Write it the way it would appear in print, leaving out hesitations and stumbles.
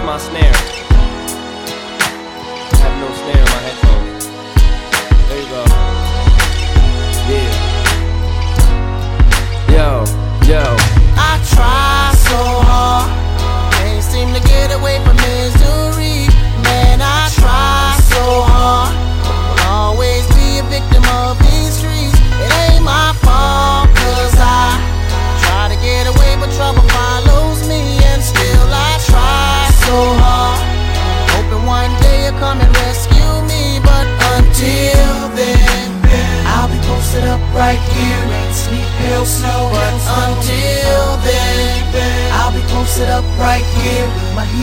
my snare. I have no snare in my headphones. There you go. Yeah. Yo. I try so hard, can't seem to get away from misery. Man, I try so hard, will always be a victim of these streets. It ain't my fault, cause I try to get away, but trouble follows me. And still I try so hard, hoping one day you'll come and rescue me. But until then, I'll be posted up right here and sleep pale snow. But until then, I'll be posted up right here with my